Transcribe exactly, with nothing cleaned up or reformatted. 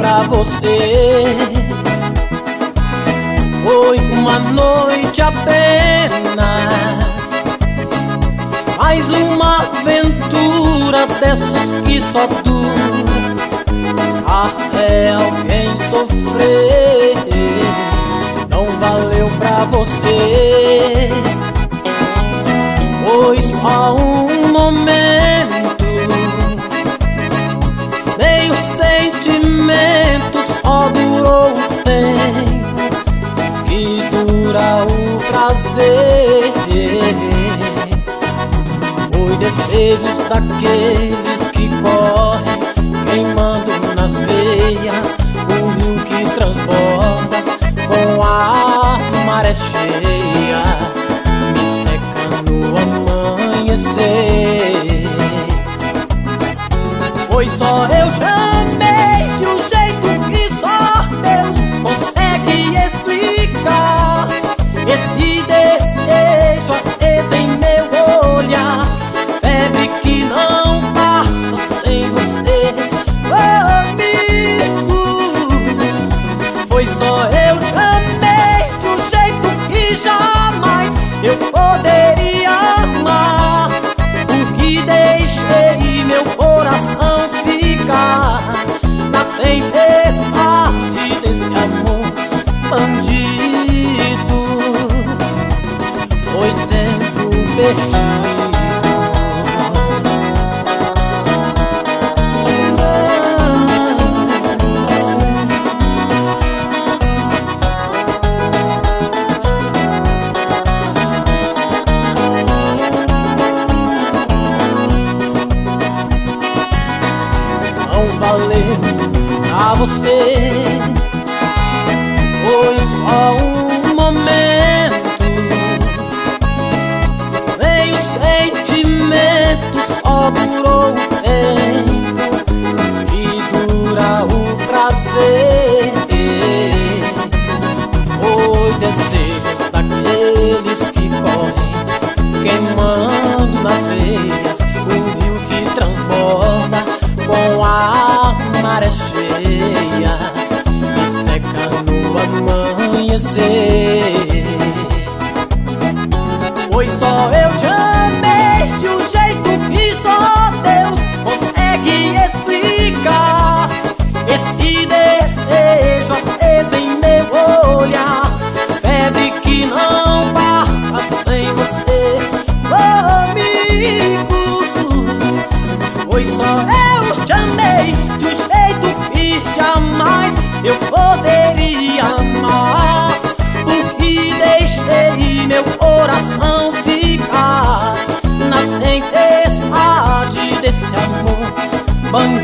pra você. Foi uma noite apenas, mais uma aventura dessas que só dura até alguém sofrer. Não valeu pra você, foi só um momento, nem o sentimento só durou o tempo que dura o prazer. Foi desejo daqueles que correm queimando nas veias, o rio que transborda com a maré cheia, me seca no amanhecer. Foi só eu te amei de um jeito que só Deus consegue explicar. Esse desejo aceso em meu olhar, febre que não passa sem você, amigo. Foi só eu te amei de um jeito que jamais eu poderia amar, porque deixei meu coração ficar na tempestade desse amor bandido. Foi tempo perdido. Não valeu pra você, foi só um momento, nem o sentimento só durou o tempo que dura o prazer. Foi desejo daqueles que correm queimando nas veias, o rio que transborda com a maré cheia, me seca no amanhecer. Foi só eu te amei de um jeito que só Deus consegue explicar. Esse desejo aceso em meu olhar, febre que não passa sem você, amigo. Foi só eu te amei de um jeito que jamais eu poderia amar, porque deixei meu coração ficar na tempestade desse amor bandido.